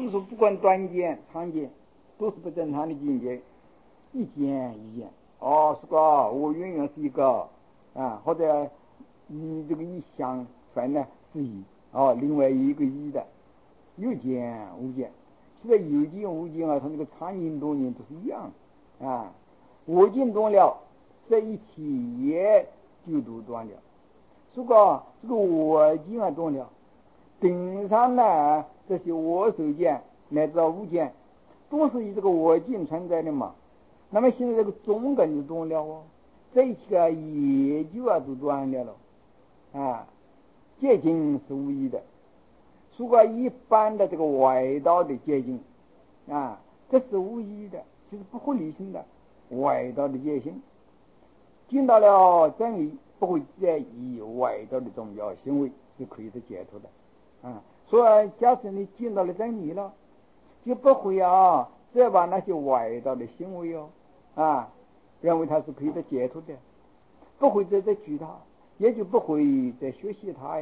们说不管短见长见都是不正常的境界，一见一见是个我永远是一个或者以这个一相分呢是一另外一个一的有见无见。现在有见无见它那个长见多年都是一样我见断了在一起也就都断了。如果这个我见断了，顶上呢这些我所见乃至无见都是以这个我见存在的嘛。那么现在这个中根就断了这一切也就都断了戒经是无疑的。如果一般的这个外道的戒经这是无疑的，就是不合理性的外道的戒心，见到了真理不会再以外道的宗教行为是可以是解脱的所以假设你见到了真理了，就不会再把那些外道的行为认为它是可以的解脱的，不会再举它，也就不会再学习它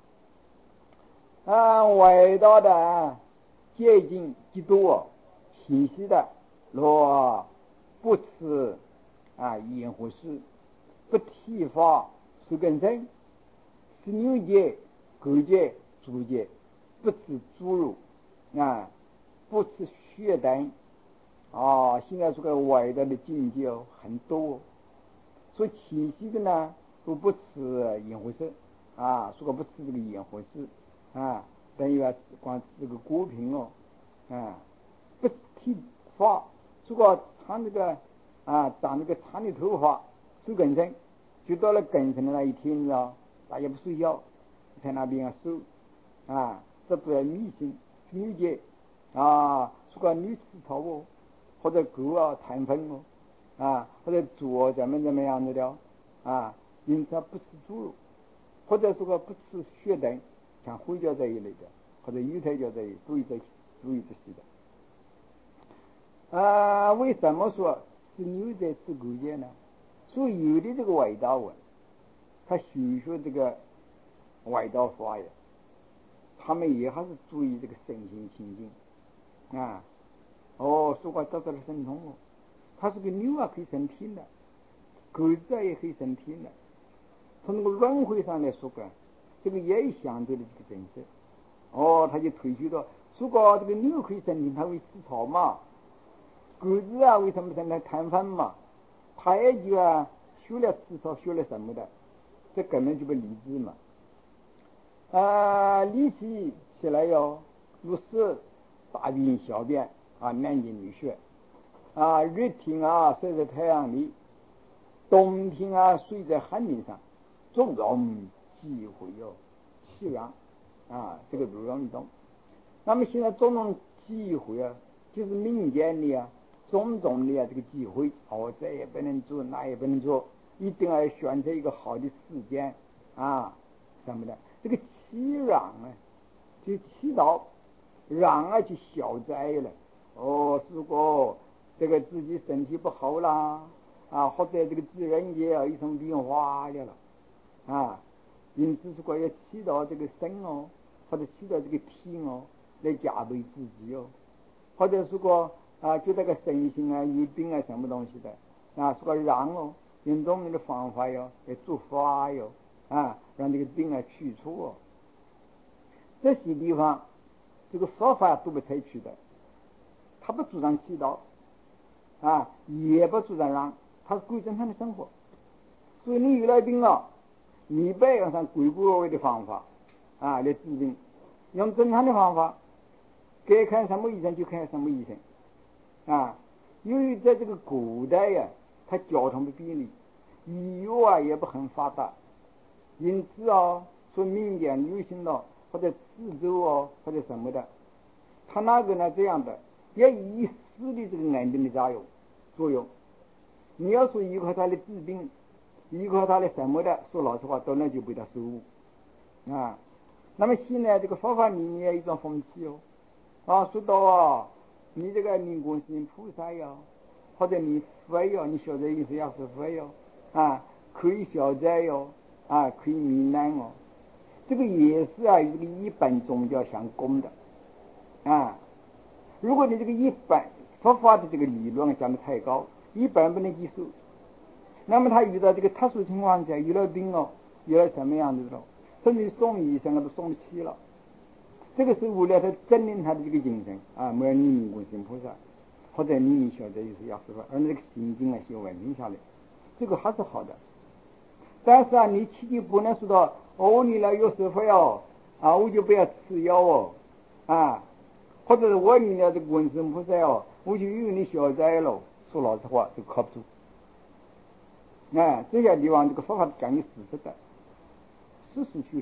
外道的戒禁极多信息的若不吃烟火事，不体法是根生，是牛戒狗戒猪戒，不吃猪肉不吃血等现在这个外道的境界很多所以清晰的呢都不吃烟火色说不吃这个烟火色等于光这个果品不剃发，如果长这个长这个长的头发是根生，就到了根生的那一天大家不睡觉在那边收这不要迷信女戒如果女吃草或者狗残粪或者猪怎么样子的因此不吃猪肉，或者说不吃血等，像灰教这一类的或者犹太教这一类注意这些的为什么说是牛在吃狗戒呢？所以有的这个外道他修学这个外道法他们也还是注意这个身心清净说话得到了神通他是个牛可以升天的，狗子也可以升天的。从那个轮回上来说这个也相对的这个真实他就推举到如果这个牛可以升天，他会吃草嘛，狗子为什么升来贪饭嘛，他也就学了吃草学了什么的，这根本就不理智嘛理气起来如是大便小便男精女血日天晒在太阳里，冬天睡在寒冰上，种种机会气壤这个不容易懂。那么现在种种机会就是民间的种种的这个机会这也不能做那也不能做，一定要选择一个好的时间什么的。这个气壤就祈祷让去消灾了如果这个自己身体不好啦或者这个自然界有一种变化了因此如果要祈祷这个神或者祈祷这个天来加倍自己或者如果就这个身心有病什么东西的如果让用我们的方法来做法让这个病去除这些地方这个佛法都不采取的，他不主张祈祷也不主张让，他是过正常的生活。所以你有了病你不要用上鬼鬼祟祟的方法来治病，用正常的方法，该看什么医生就看什么医生由于在这个古代它交通不便利，医药也不很发达，因此说民间流行或者制作或者什么的，他那个呢这样的也以一时的这个安定的作用。你要说依靠他的治病，依靠他的什么的，说老实话，都能就被他收入那么现在这个佛法里面有一种风气说到你这个念观世音菩萨或者你佛你晓得意思要是佛可以消灾可以弥难这个也是与这个一般宗教相共的如果你这个一般佛法的这个理论讲得太高，一般人不能接受，那么他遇到这个特殊情况下，遇到病了，遇到什么样子了，甚至送医生都送不起了。这个是为了他证明他的这个精神啊，没有念念观世音菩萨，或者你晓得就是要师傅，而那个心经啊修稳定下来，这个还是好的。但是啊，你切记不能说到哦，你来有师傅哟啊，我就不要吃药哦啊，或者是我你了这个观世音菩萨哦，我就以为你消灾了。说老实话，这个靠不住。这些地方这个佛法讲究事实的，实事求是。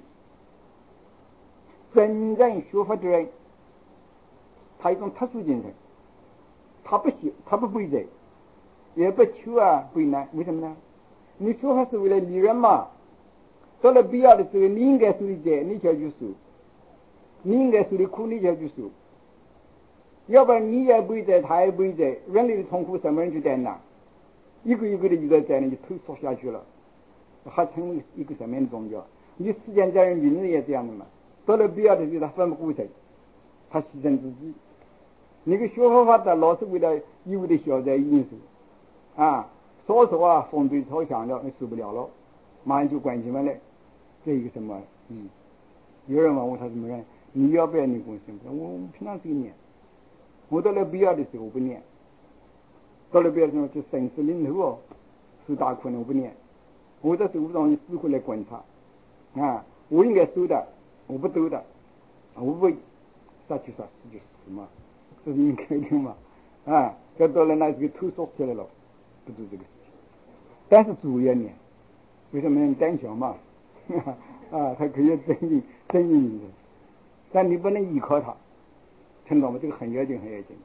真正学佛的人，他一种特殊精神，他不修，他不背责，也不求啊为难。为什么呢？你学佛是为了利人嘛，到了必要的时候，你应该受的责，你就要去受；你应该受的苦，你就要去受。要不然你也背责，他也背责，人类的痛苦什么人去担当？一个一个的遇到灾难就投缩下去了，还成为一个什么样的宗教？你世间在人名字也这样的嘛。到了必要的时候，他奋不顾身，他牺牲自己。那个学佛法的老是为了一味的消灾因素啊，说啊，风吹草响了，你受不了了，马上就关起门来。这一个什么？有人问我他什么人？你要不要念观世音菩萨？我平常就念，我到了必要的时候我不念，到了必要的时候就生死临头哦，受大苦呢我不念，我这时候让你智慧来观察啊，我应该收的。我不兜的，我不杀就杀，死就死嘛，这是应该的嘛。这到了那这个头缩起来了，不做这个事情。但是主要呢，为什么呢？胆小嘛，他可以增进你的，但你不能依靠他，听懂吗？这个很要紧，很要紧。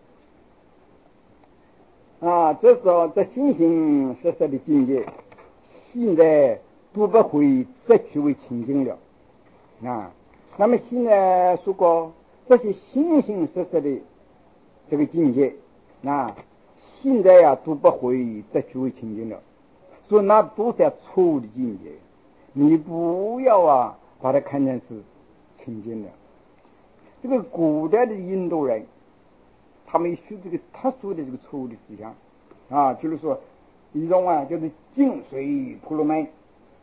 这时候这形形色色的境界，现在都不会再去为清净了。那么现在说过这些形形色色的这个境界，现在都不会再去为清净了，所以那都是错误的境界，你不要把它看成是清净的。这个古代的印度人，他们学这个特殊的这个错误的思想就是说一种就是净水婆罗门。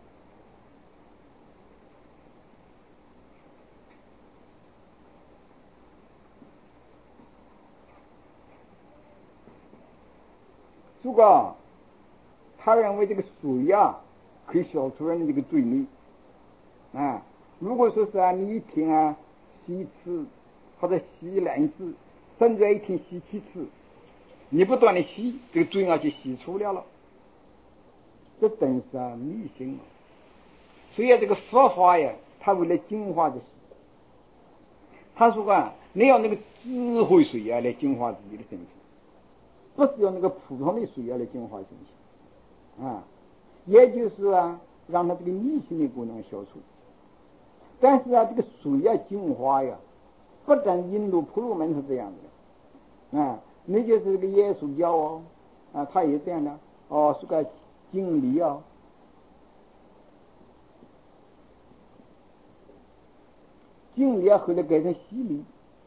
如果他认为这个水可以消除人的这个罪孽如果说是你一天洗一次或者洗2次，甚至一天洗7次，你不断的洗，这个罪就洗除了，这真是迷信所以这个佛法他为了净化这些，他说你要那个智慧水来净化自己的身体，不是用那个普通的水来净化身体也就是让它这个迷信的功能消除。但是这个水净化不但印度婆罗门是这样的那就是这个耶稣教他也这样的是个净理净理后来改成洗礼。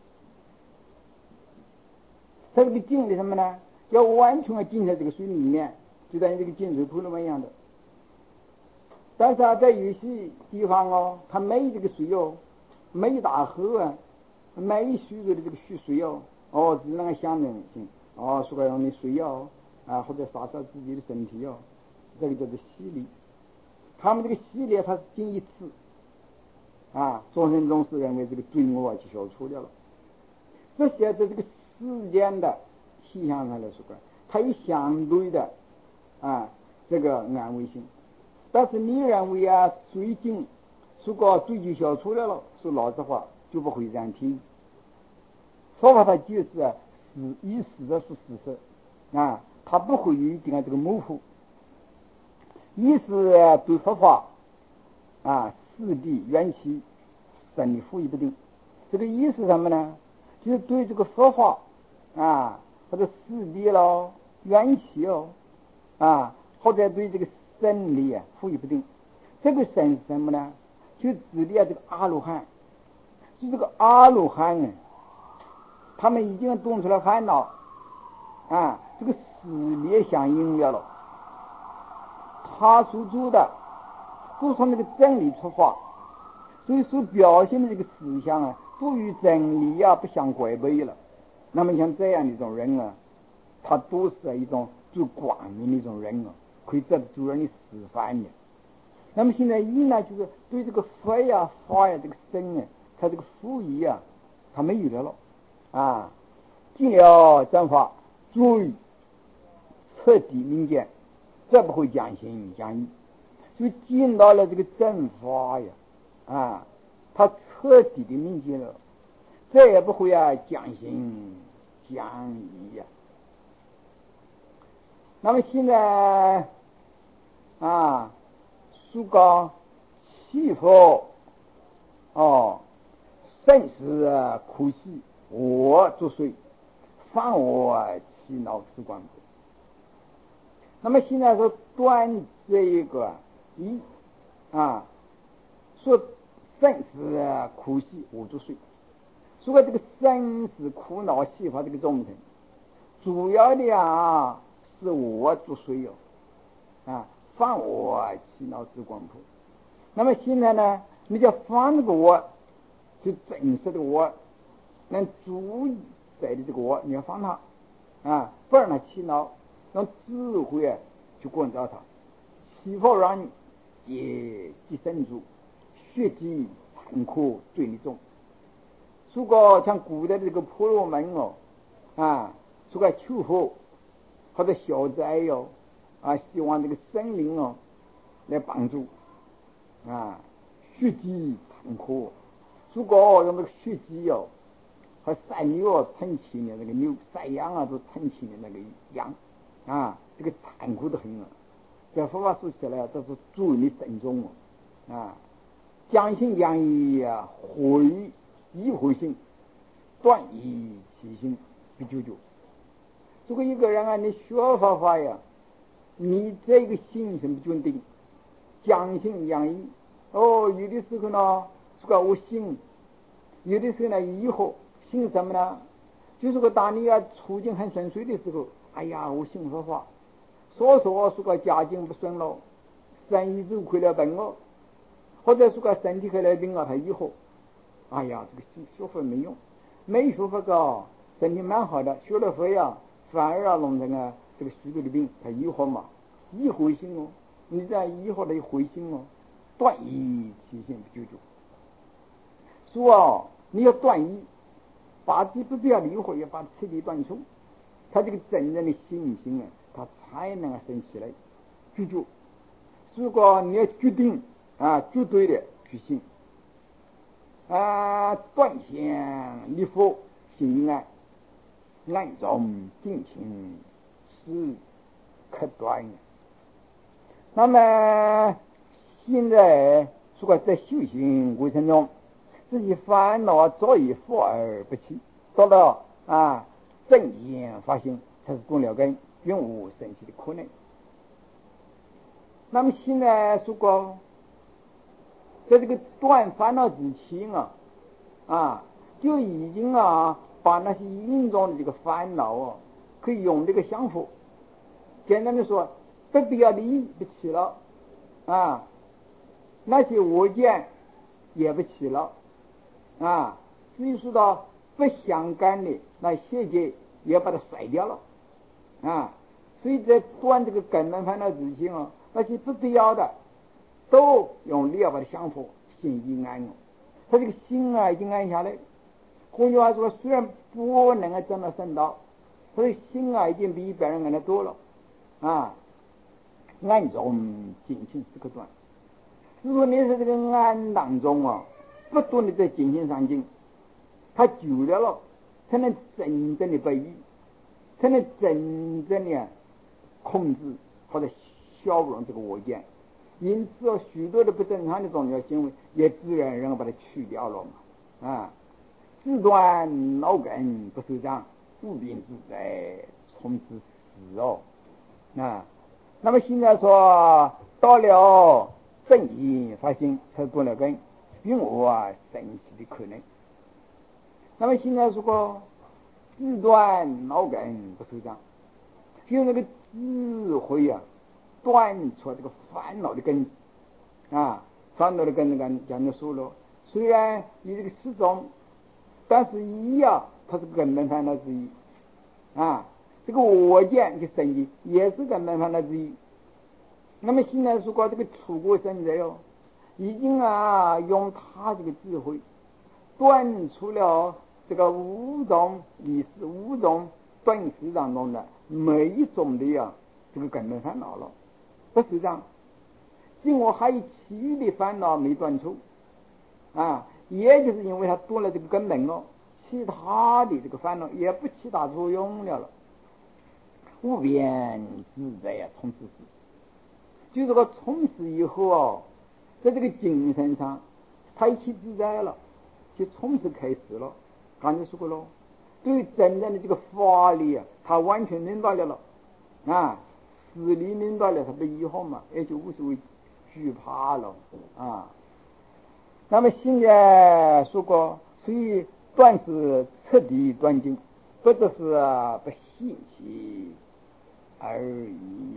它这个净理什么呢？要完全进在这个水里面，就像这个净水婆罗门一样的。但是在有些地方它没这个水没大河没许多的这个水只能象征性说让你水或者洒自己的身体这个叫做洗礼。他们这个洗礼它是经一次众生中是认为这个罪恶就消除掉了。这些在这个世间的气象上来说它有相对的这个安慰性。但是你认为水净如果罪就消除了，说老实话就不会染体。佛法它就是以事的是事实它不会有一定这个模糊。一是对佛法四谛缘起生理复议不定。这个意思什么呢？就是对这个佛法或者四谛缘起或者对这个生理复议不定。这个生是什么呢？就指的这个阿罗汉。就这个阿罗汉他他们已经动出了烦恼啊，这个事业相应了，他所做的都从那个真理出发，所以所表现的这个思想啊，都与真理啊不相违背了。那么像这样的一种人啊，他都是一种最光明的一种人啊，可以在主人的示范的。那么现在一呢，就是对这个佛呀、法呀、这个身啊，他这个福义啊，他没有了啊。尽了正法，最彻底明见，再不会讲心讲义，就见到了这个正法呀，啊，他彻底的明见了，再也不会讲心讲义呀。那么现在啊，苏告祈福甚是可惜，我作祟，犯我其脑之观不。那么现在说断这一个一说甚是可惜，我作祟。说这个生死苦恼细发这个众生，主要的是我作祟犯我其脑之观不。那么现在呢，你就犯这个我，就真实的我，能主宰的这个我，你要放他不让他气恼，用智慧去关照他，祈福让你也即身主，血迹残酷罪孽重。如果像古代的这个婆罗门如果求福或者消灾希望这个生灵来帮助血迹残酷。如果用这个血迹和山牛撑起的那个牛，山羊都撑起的那个羊这个残酷的很这佛法说起来这是罪孽深重将心讲义毁一回心，断以其心不久久。如果一个人你学法你这个心是不坚定，将心讲义有的时候呢这个无心，有的时候呢以后心什么呢？就是当你处境很顺遂的时候，哎呀我信佛法，说个家境不顺了，生意走亏了本或者个身体开了病他以后哎呀这个学佛没用，没学佛身体蛮好的，学了佛反而弄成这个许多的病，他以后嘛一回心你在以后的回心断以其心不久久。说你要断一，把自己不要离火，要把彻底断除，他这个真正的信心他才能升起来居住。如果你要决定绝对的去信断想离佛心安，暗中尽情是可断。那么现在如果在修行过程中，自己烦恼早已伏而不起，到了正言发心，才是动了根，永无生起的可能。那么现在如果在这个断烦恼之前就已经把那些严重的这个烦恼可以用这个相符，简单的说，不必要的意不起了那些我见也不起了至于说到不相干的那邪见也把它甩掉了所以在断这个根本烦恼之前那些不必要的都用力把它相符，心已安他这个心已经安下来。换句话说，虽然不能证到圣道，他的心已经比别人安得多了暗中尽情是可断。如果你是这个暗当中不断的在精进上进，他久了才能真正的被益，才能真正的控制或者消融这个我见。因此许多的不正常的宗教行为也自然人把它去掉了自断脑根不受障，无病自在从此死那么现在说到了正义发心才动了根，永无生起的可能。那么现在如果智断脑根不受障，用那个智慧啊，断除这个烦恼的根啊，烦恼的根讲的说了，虽然你这个失踪，但是一啊，它是根本烦恼之一啊，这个我见就生气也是根本烦恼之一。那么现在说这个出国生者哟，已经啊用他这个智慧断除了这个五种断识当中的每一种的这个根本烦恼了，不是这样。今后还有其余的烦恼没断除啊，也就是因为他断了这个根本了，其他的这个烦恼也不起大作用了，无边自在从此时。就这个从此以后在这个精神上他一起自在了，就从此开始了。刚才说过了，对于真正的这个法理他完全明白了啊，实力明白了，他的以后嘛也就无所谓惧怕了啊。那么现在说过，所以断是彻底断尽，不只是不信其而已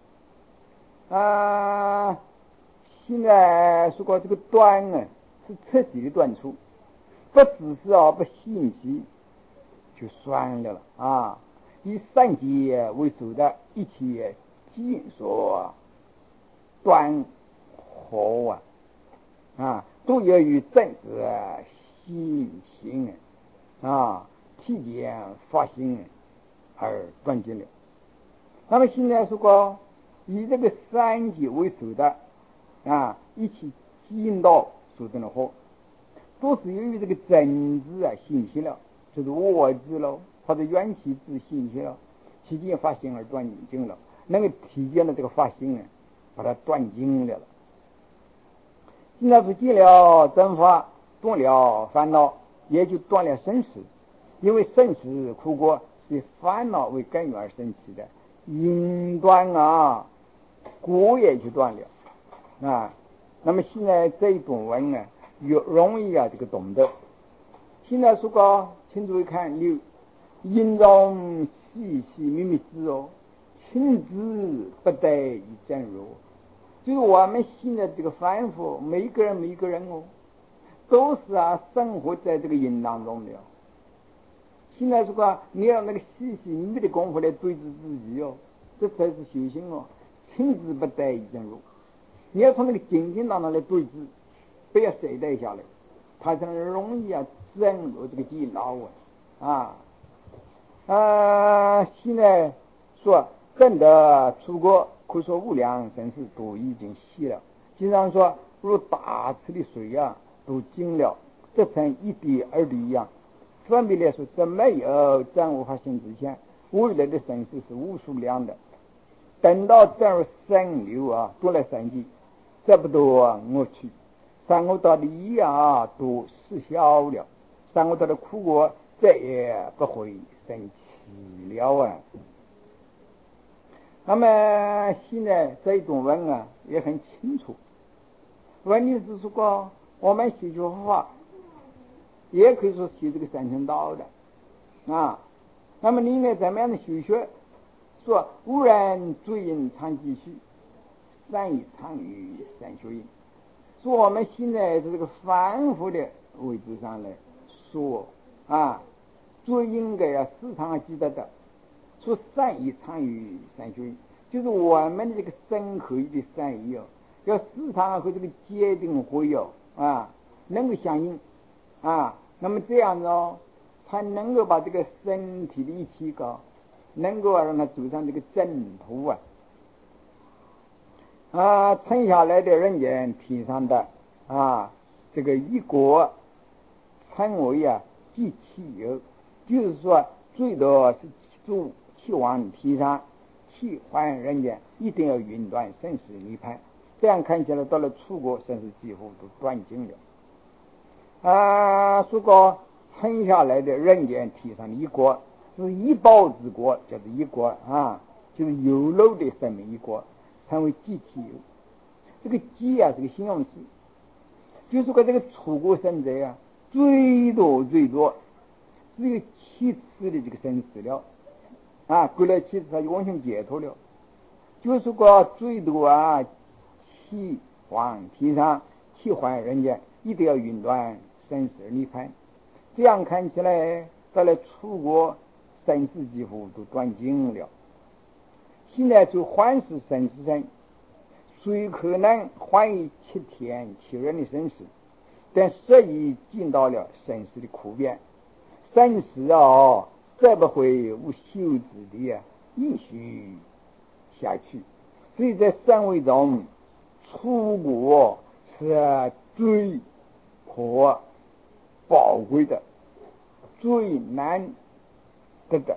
现在说过这个断是彻底的断除，不只是不信息就算了啊。以三界为首的一切尽说断合都由于正知信心体验发心而断尽了。那么现在说过以这个三界为首的一起尽到所证的话，都是由于这个真知信息了，就是我知了，或者缘起知信息了，体验发心而断尽了，能够体验了这个发心把它断尽了。现在是尽了真法，断了烦恼，也就断了生死。因为生死苦果是以烦恼为根源而生起的，因断果也就断了那么现在这一种文越容易这个懂得。现在说过，请诸位看六，因中细细密密之亲知不得以正如。就是我们现在这个凡夫，每一个人都是生活在这个因当中的。现在说过，你要那个细细密密的功夫来对治自己这才是修行亲知不得以正如。你要从那个精进当中来对治，不要懈怠下来，它才能容易正入这个地牢现在说正得出国，可说无量生死都已经细了。经常说如大池的水都净了，这成一滴二滴一样。分别来说，在没有证悟发心之前，未来的生死是无数量的。等到证入生流多了三际，这不多我去三恶道的一都失效了，三恶道的苦果再也不会生起了那么现在这一种文也很清楚。问题是说我们学佛法也可以说学这个三乘道的那么你应该怎么样的修学？说无人罪因常继续，善以常于善修因。说我们现在是这个凡夫的位置上来说最应该时常记得的，说善以常于善修因，就是我们的这个深刻的善意要时常和这个戒定慧能够相应那么这样子才能够把这个身体的一体高，能够让他走上这个正途撑下来的人间体上的这个一国称为即气有，就是说最多是住气往体上，气还人间，一定要云断生死离盘。这样看起来到了出国，生死几乎都断尽了说过撑下来的人间体上的一国是一报之国，叫做一国就是有漏的生命一国，称为即气有。这个即是个形容词，就是说这个出国生者最多只有七次的这个生死了啊，过了七次他就完全解脱了。就是个最多啊，七还天上，七还人间，一定要云断生死而离开。这样看起来，到了出国生死几乎都断尽了。现在就还是生死生，虽可能还以七天七人的生死，但实已进到了生死的苦边。生死啊，再不会无休止的继续下去。所以在三位中，出国是最可宝贵的，最难得的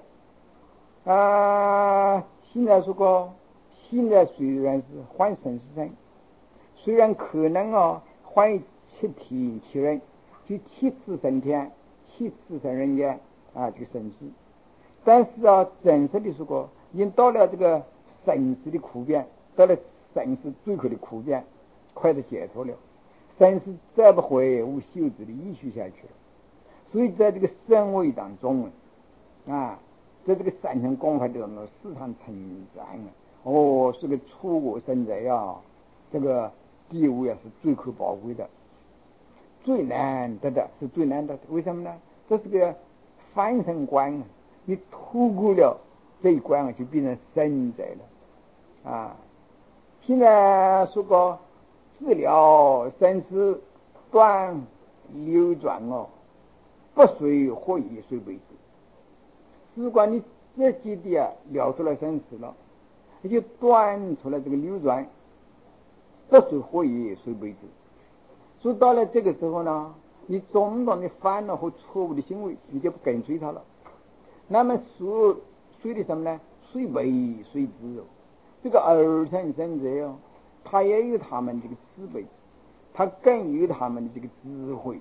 啊！现在说过，现在虽然是还生死生，虽然可能还七天七人，就七次升天，七次升人间啊，这个生死，但是真实的说过，已经到了这个生死的苦边，到了生死最后的苦边，快的解脱了，生死再不会无休止的继续下去了。所以在这个三位当中啊，在这个三乘功法当中时常称赞是个出国生者呀，这个地位是最可宝贵的，最难得的，是最难得的。为什么呢？这是个翻身关你突过了这一关就变成生者了啊！现在说过治疗生死断流转不随或以随为之。如果你自己的了出了生死了，也就断出了这个流转，不随或以随为之。所以到了这个时候呢，你种种的烦恼和错误的行为，你就不跟随他了。那么随的什么呢？随为随之这个二乘生者他也有他们这个慈悲，他更有他们的这个智慧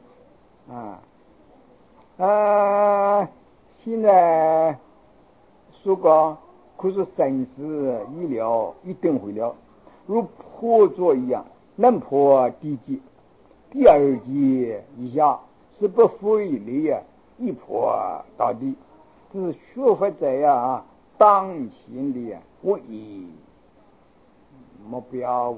现在说过可是生死医疗一定会了，如破桌一样，能破地基，第二级以下是不费力一破到底。这是学佛者当前的唯一目标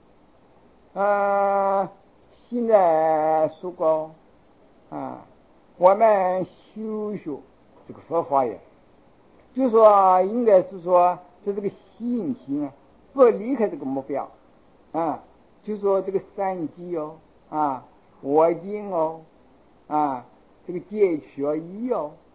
现在说过我们修学这个佛法就说应该是说这个信心不离开这个目标就说这个三机我经这个戒取义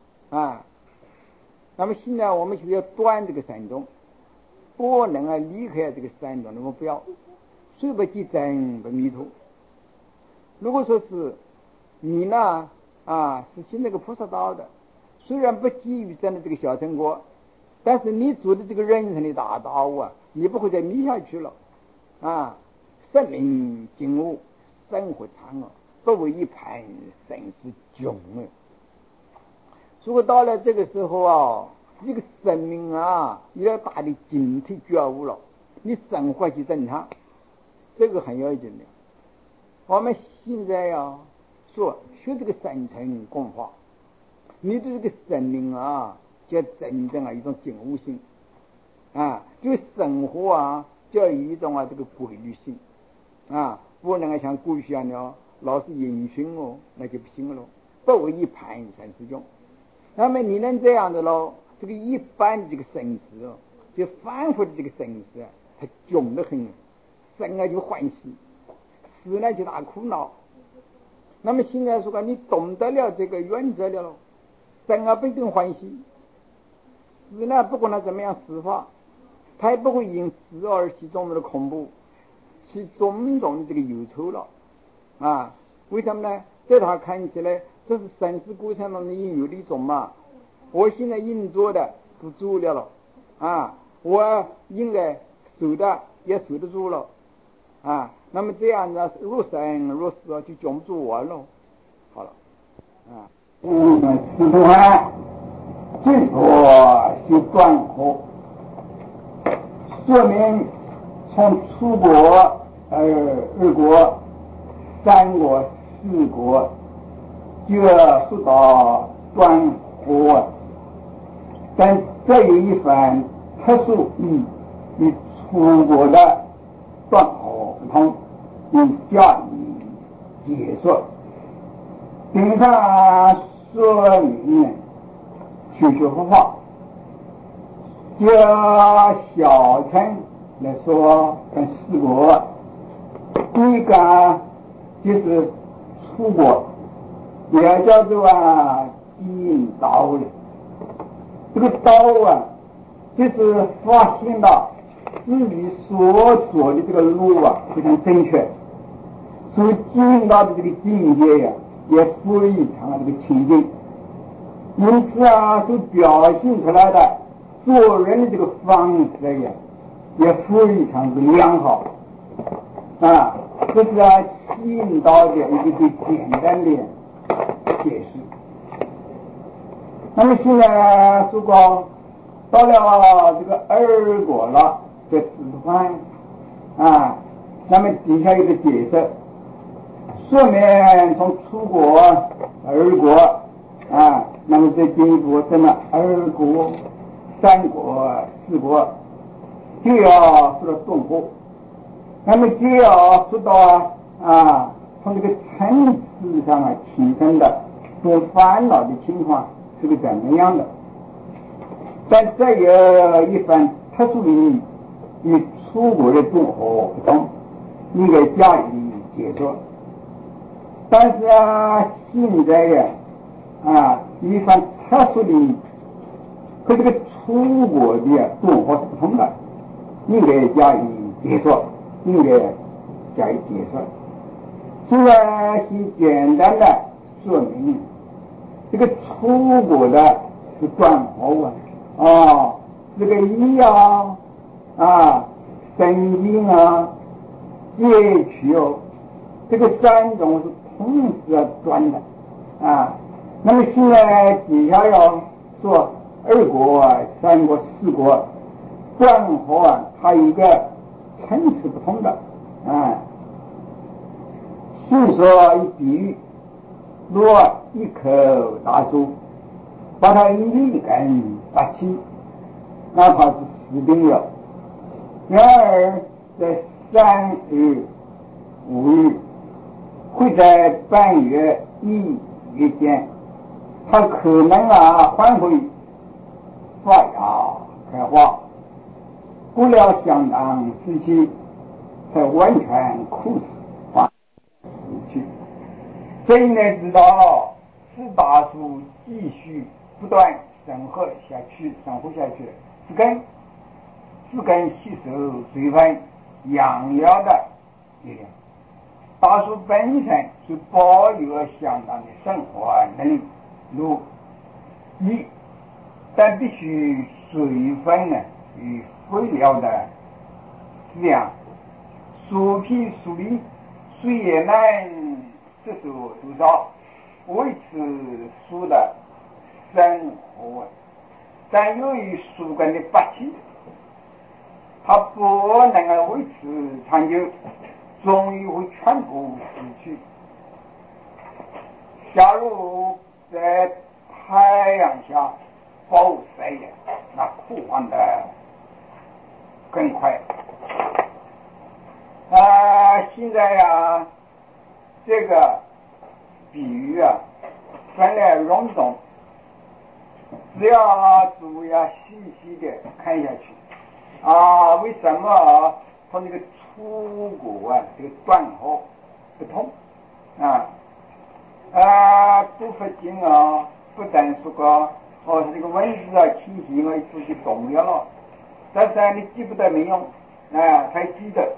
那么现在我们就要断这个三种，不能离开这个三种的目标，虽不即真不迷途。如果说是你呢是信这个菩萨道的，虽然不基于真的这个小成果，但是你做的这个人生的大道你不会再迷下去了生命经悟，生活长不为一盘生死窘如果到了这个时候这个生命你要大的警惕觉悟了，你生活就正常，这个很要紧的。我们现在说学这个三乘功法，你的这个生命就真正一种警悟性这个生活就要有一种这个规律性不能像过去一样老是引训那就不行了，不为一盘生死中。那么你能这样的这个一般的这个生死就反复的这个生死它窘得很，生就欢喜，死就大苦恼。那么现在说你懂得了这个原则了生不一定欢喜，死不管他怎么样死法，他也不会因死而起种的恐怖，起种种的这个忧愁了为什么呢？在他看起来这是生死过程中的应有的一种我现在应做的不做了我应该守的也守得住了那么这样子若生若死就讲不住我了。好了此段最多修断苦，说明从出国二国三国四国就要说到断火，但这有一番特殊意义，与出国的断火不同，以加以解说。经常说明学学佛法，就小乘来说跟四国，第一个就是出国，也叫做引导的。这个道就是发现到自己所走的这个路非常正确，所以进到的这个境界也非常的这个清净，因此就表现出来的做人的这个方式也非常的良好这是吸引到的一个最简单的解释。那么现在说过到了这个二果了的指环那么底下有个解释，说明从出国二国那么再进一步这么二国三国四国，就要说到动火，那么就要说到从这个层次上形成的多烦恼的情况是个怎么样的。但这有一番特殊意义，与出国的动火不同，应该加以解说。但是现在一番特殊的意义和这个出国的动火是不同的，应该加以解说，应该加以解说。现在先简单的说明这个出国的是断火这个医神经戒取这个三种是同时断的那么现在底下要说二国三国四国断火它有一个层次不同的细说一比喻，若一棵大树把它一根拔起，哪怕是死定了，然而在3日5日会在半月1月间，它可能还会发芽开花，过了相当时期才完全枯死死去。这应该知道是大树继续不断生活下去，是根吸收水分养料的力量。大树本身就保有相当的生活能力，如一，但必须水分与肥料的质量，树皮树粒水也能摄收多少，维持树的生活。但由于树根的拔起，它不能维持长久，终于会全部死去。假如在太阳下暴晒那枯黄的更快。现在这个比喻分来笼统，只要注意细细的看下去为什么从这个出国这个断后不同读佛经不但说过这个文字清晰出去动了，但是你记不得没用才记得。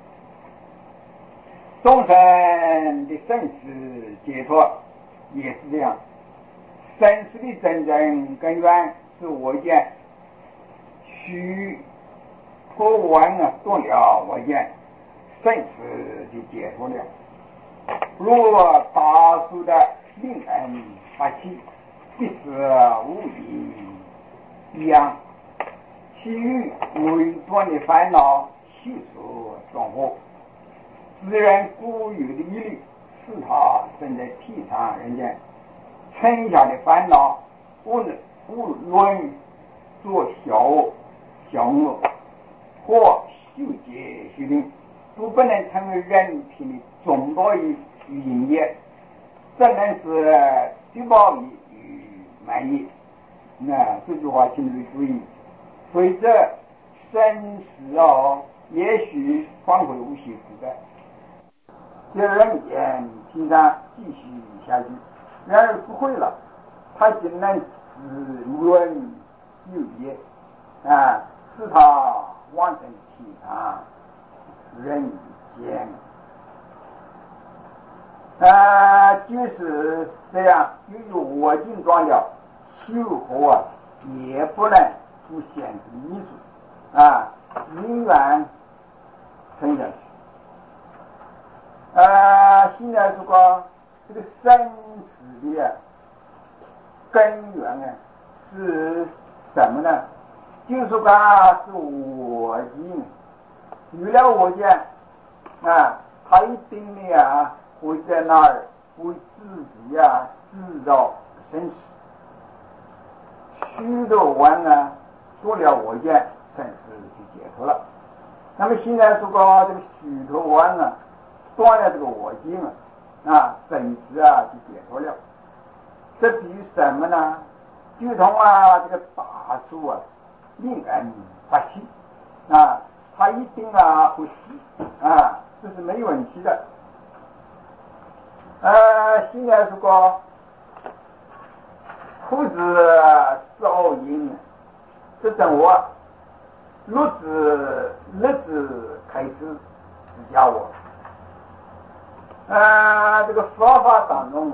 众生的生死解脱也是这样，生死的真正根源是我见，须破完断了我见，生死就解脱了。若大树的灵根发起，必是无疑一样，其余微断的烦恼悉数断火。自然固有的毅力，使他生在地上人间，剩下的烦恼无论做小恶或修戒修定，都不能成为人品的总多于营业，只能是虚报与满意。那这句话请你注意，否则生死也许方会无暇之灾。这人言平常继续下去，然而不会了，他竟能自论有业使他往生其他人间。就是这样，由于我境状了，修和也不能不限制因素永远成人。现在说这个生死的根源是什么呢？就是说是我境，有了我境他一定的会在那儿为自己制造生死。许多万做了我境，生死就解脱了。那么现在说这个许多万断了这个我境生死就解脱了。这比喻什么呢？就同这个大树令人发气它一定会死这是没问题的。现在说父子造因，这种我日子开始指教我这个佛法当中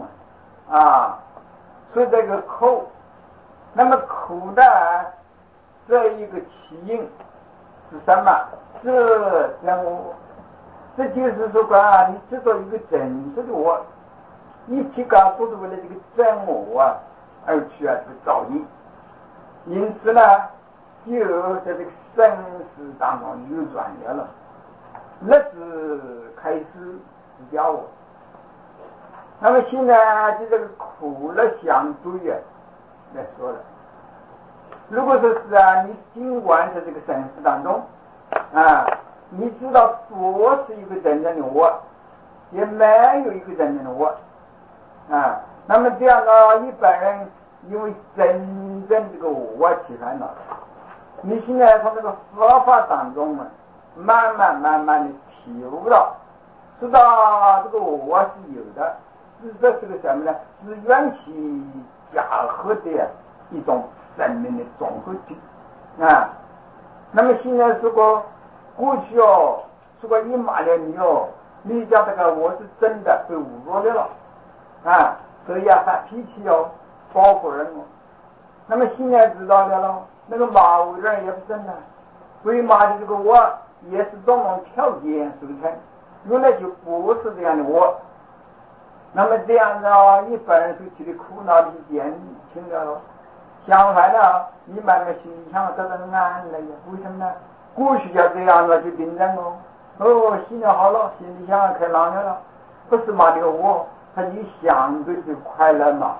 说这个苦，那么苦的这一个起因是什么？这就是说你知道一个真实的我，一切都是为了这个真我而去这个造因。因此呢，就在这个生死当中流转了，日子开始指教我。那么现在就这个苦乐相对来说了，如果说是你尽管在这个生死当中你知道不是一个真正的我，也没有一个真正的我那么这样一般人因为真正这个我起烦恼，你现在从这个佛法当中慢慢的体悟到，知道这个我是有的，这是个什么呢？是缘起假合的一种生命的综合体那么现在说过去说你骂了你讲这个我是真的被侮辱了所以发脾气报复人那么现在知道了那个骂我人也不真的，所以骂的这个我也是种种条件组成，原来就不是这样的我。那么这样一般人受起的苦恼的减轻了相反你慢慢心里想得到安了呀？为什么呢？过去要这样就紧张心里好了，心里想开朗了，不是骂这个我，他就相对就快乐嘛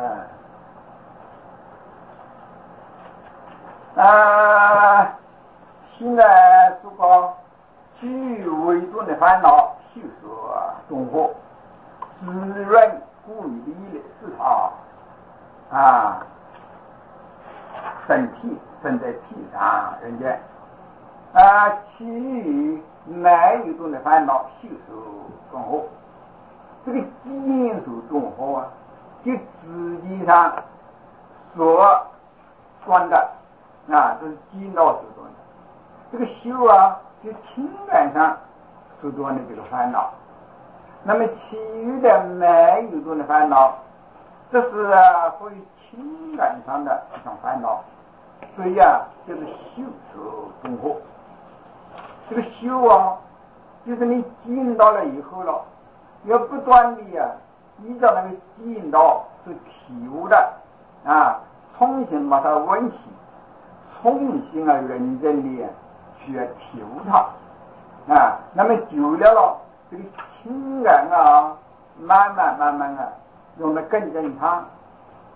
现在说其余为重的烦恼修所中惑，滋润故意的使他身体生在地上人间其余没有重的烦恼修所中惑。这个基因所中惑就实际上所断的这是基因道所断的。这个修就情感上所断的这个烦恼，那么其余的没有重的烦恼，这是属于情感上的一种烦恼，所以就是修所中惑。这个修就是你进到了以后了，要不断的依照那个进道是体悟的重新把它温习，重新认真的去体悟它那么久了这个情感慢慢用得更正常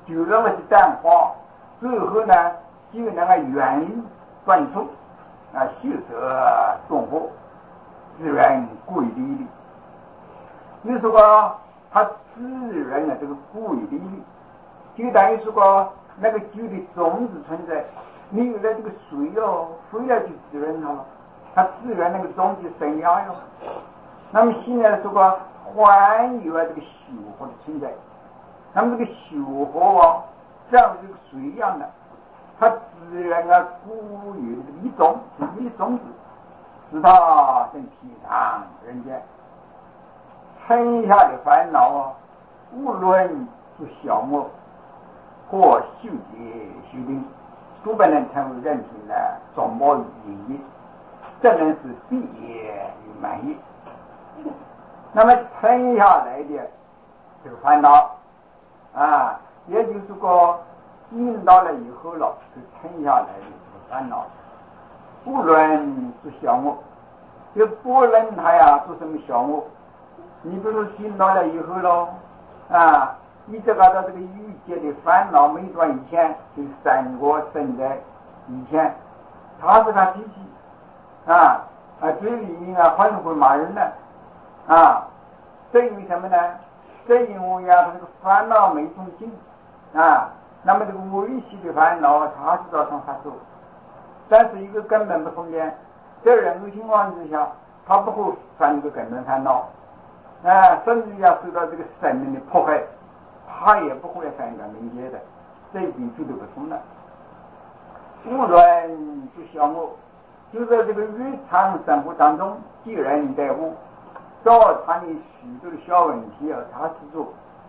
就那么去淡化，最后呢就那个原理断出修则动火，自然归离力。你说它自然的这个归离力，就等于说那个酒的种子存在，你有了这个水飞了就滋润它了，它自然那个种子生芽哟。那么现在说还有这个修火的存在，那么这个修火像这个水一样的，它自然固有的一种是一种子，使它正平常人间剩下的烦恼无论是小魔或修结修定，都不能成为人品的总报意义，这能是毕业与满意。那么剩下来的这个烦恼也就是说进到了以后了，就剩下来的这个烦恼，不论是小魔，就不论它是什么小魔，你不是进到了以后了你这个这个欲界的烦恼没断以前，就三国生在以前，他是他脾气嘴里面还是会骂人的这因为什么呢？这因为他这个烦恼没动静那么这个微细的烦恼他是照常发作，但是一个根本不同的，在任何情况之下他不会犯这个根本烦恼甚至受到这个生命的迫害，他也不会犯根本结的，这一点绝对不同的。无论是小我，就在这个日常生活当中，既然你在乎造成的许多的小问题他是做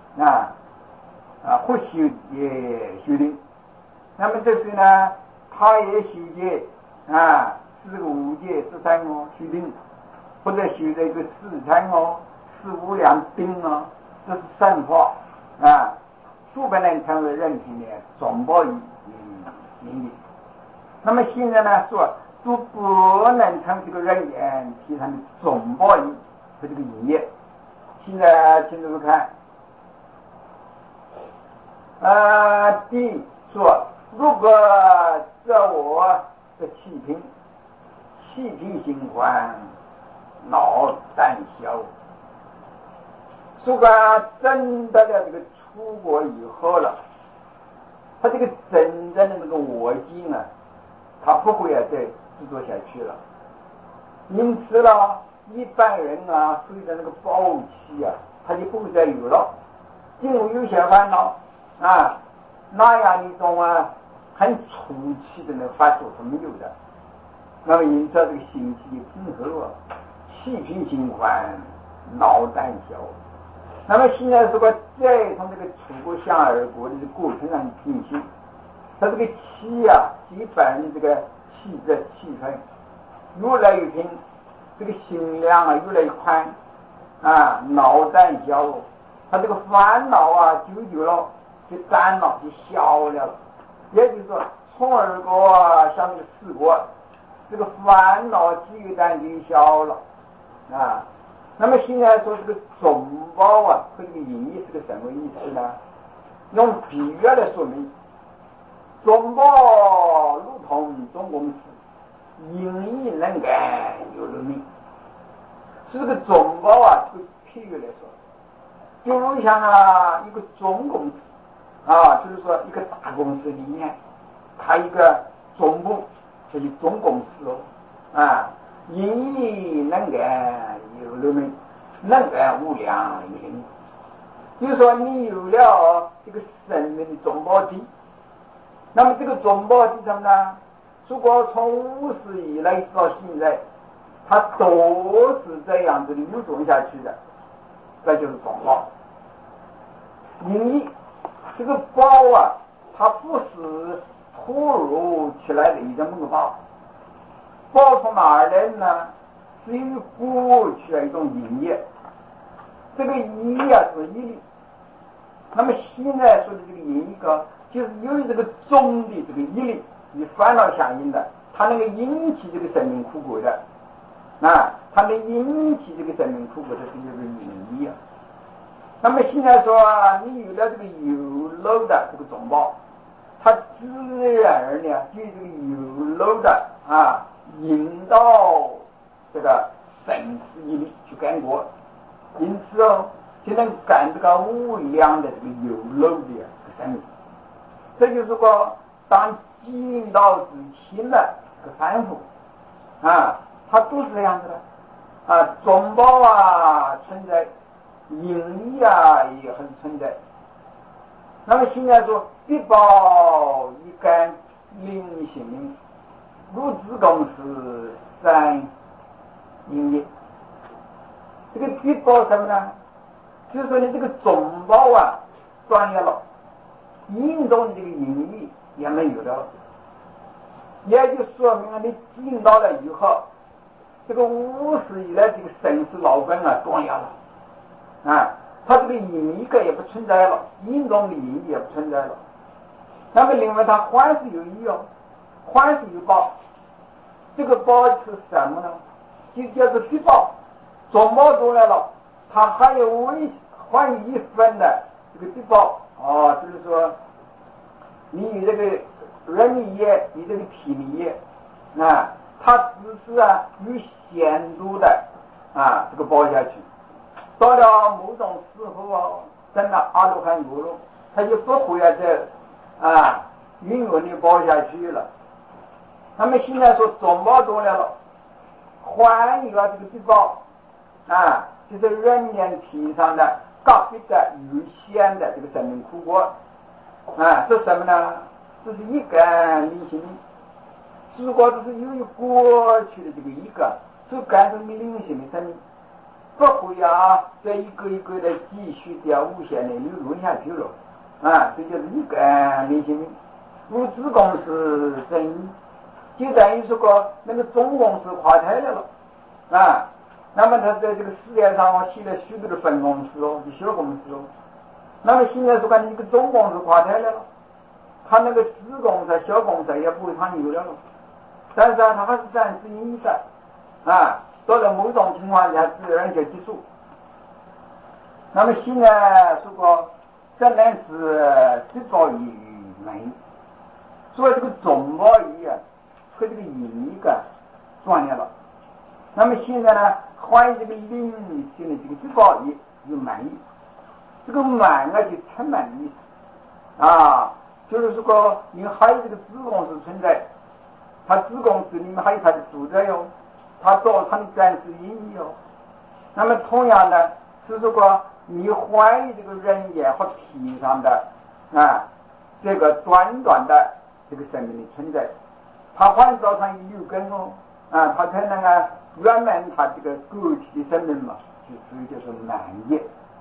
或修也修定，那么这些呢他也修戒是个五戒13修定，或者修这个4315两定这是善法都不能成为人品的总报应的。那么现在呢说都不能成为这个人言提倡的总报应和这个营业。现在请注意看第一说，如果自我的气平心宽，脑胆小，如果真的这个出国以后了，他这个真正的那个我境他不会再制作下去了。因此了，一般人随着那个暴气他就不会再有了。进入有些烦恼那样一种很粗气的那个发作是没有的。那么因此这个心气平和气平心宽，脑胆小。那么现在如果再从这个出国向而国的过程上进行，它这个气基本的这个气质气氛越来越平，这个心量越来越宽脑胆小，他这个烦恼久了就淡了，就消了。也就是说从而国像这个四国，这个烦恼积淡就消了那么现在说这个总报和这个隐义是个什么意思呢？用比喻来说明，总报如同总公司，隐义能干有人命。是这个总报这个譬喻来说，就如像一个总公司就是说一个大公司里面，它一个总部就是总公司隐义能干有人命，能干无量也灵。就是说你有了这个生命的总报体，那么这个总报体什么呢？如果从无始以来到现在，它都是这样子流动下去的，这就是总报。隐义这个报它不是突如其来的一个梦报，报从哪儿来呢？是因为过去的一种隐义，这个义是义力。那么现在说的这个隐义就是由于这个总的这个义力与烦恼相应的，它能够引起这个生命苦果的它能引起这个生命苦果的，这就是隐义那么现在说你有了这个有漏的这个种报，它自然而然对这个有漏的引到这个生死一力去干过，因此就能干这个无量的这个有漏的生命。这就是说，当尽道之亲的这个凡夫它都是这样子的种报存在，因义也很存在。那么现在说必报一干灵性如子公司三因业，这个必报什么呢？就是说你这个种报断裂了，因中的这个因义也没有了，也就说明了你进到了以后，这个无始以来这个生死老根断裂了它这个因一个也不存在了，因中的因也不存在了。那么另外它还是有因还是有报，这个报是什么呢？就叫做必报，种报出来了，它还有一分的这个必报就是说你这个人力业，你这个体力业它只是有限度的这个报下去，到了某种时候真的阿罗汉果了，他就不会再永远的报下去了。那么现在说种报多了，还一个这个必报就是人间体上的个别的有限的这个生命苦果这什么呢？这是一干灵性，如果这是由于过去的这个一个是干成灵性的生命，不会再一个一个的继续掉无限的流入下去了这就是一干灵性如子公司真，就等于说那个总公司垮台了那么他在这个世界上起了许多的分公司小公司那么现在说这个总公司垮台了，他那个子公司小公司也不会参与了，但是他还是暂时影响到了某种情况下自然就结束。那么现在说这乃是必报于没，所以这个种报于和这个因一个断裂了。那么现在呢，关于这个灵性的这个必报于有满意，这个满就充满的意思就是说你还有这个子公司存在，它子公司里面还有它的主宰它做它的暂时因义那么同样的是说你怀疑这个人也和体上的这个短短的这个生命的存在，它还造成有根它才能圆满它这个个体的生命嘛，就是满业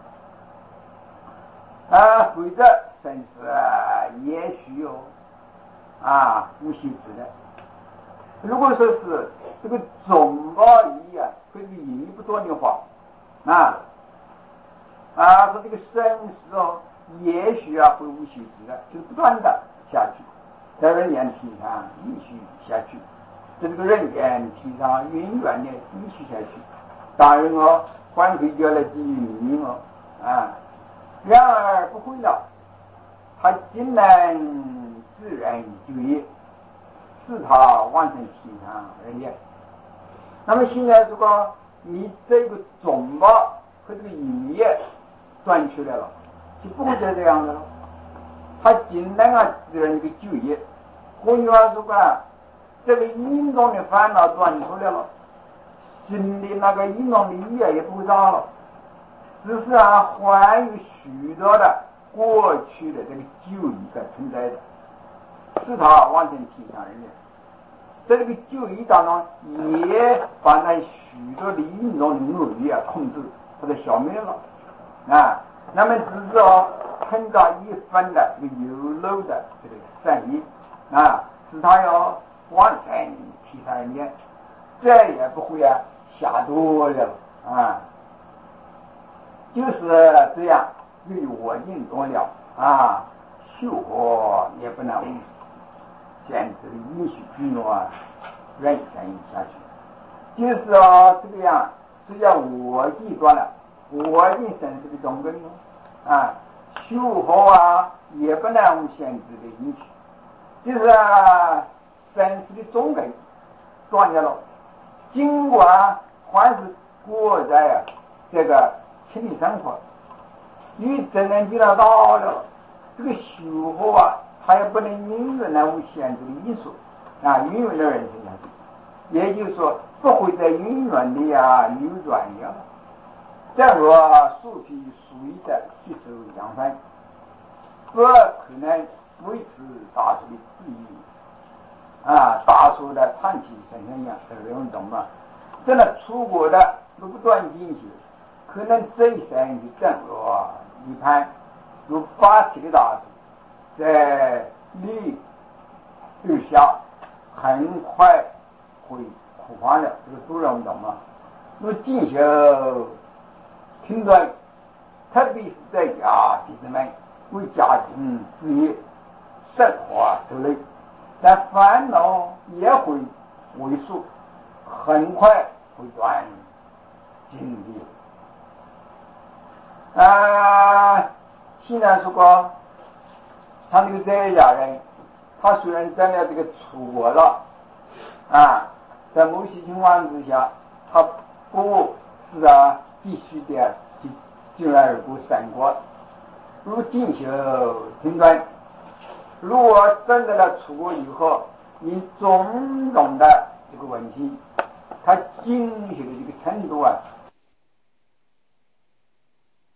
随着生死也许有无休止的。如果说是这个种报义和这个因义不断的话说这个生死也许会无休止的，就是不断的下去，在人间体上继续下去，在这个人间体上永远的继续下去。当然还会叫来基于命然而不会了，他竟然自然就业，是他完成体上人间。那么现在如果你这个种报和这个因业断出来了，就不会再这样的了，他竟然自然一个就业。换句话说这个因中的烦恼断出来了，心里那个因中的业也不会造了，只是还有许多的过去的这个旧义在存在的，是他完全体上人间。在这个旧义当中也把那许多的因中的恶意控制或者消灭了那么只是碰到一分的这个有漏的这个善意使他要完全体上人间，再也不会下多了就是这样，由于我印多了修活也不能限制允许许诺人生下去，就是这个样，只要我记断了，我印生是个中根啊，修好啊也不能限制的引起，就是生死的终根断掉了。尽管还是过在这个亲密生活，与真正见到到了这个修好啊，它也不能因为那无限制的因素啊，永远的人生下去。也就是说，不会再永远的流转了。这样说，树皮属于的吸收养分，不可能维持大树的自愈啊，大树的长期生产养这种懂吗？真的出国的如不断进行，可能这一生就正如一盘如8体的大树，在立日下，很快会枯黄了。这个主人懂吗？如进修停顿，特别是在家弟子们为家庭事业生活受累，但烦恼也会为数，很快会断尽的。现在说过，他那个在家人，他虽然真的这个出国了在某些情况之下，他不是必须的进而不生活，如进修停顿。如果真的了出国以后，因种种的这个问题，他进修的这个程度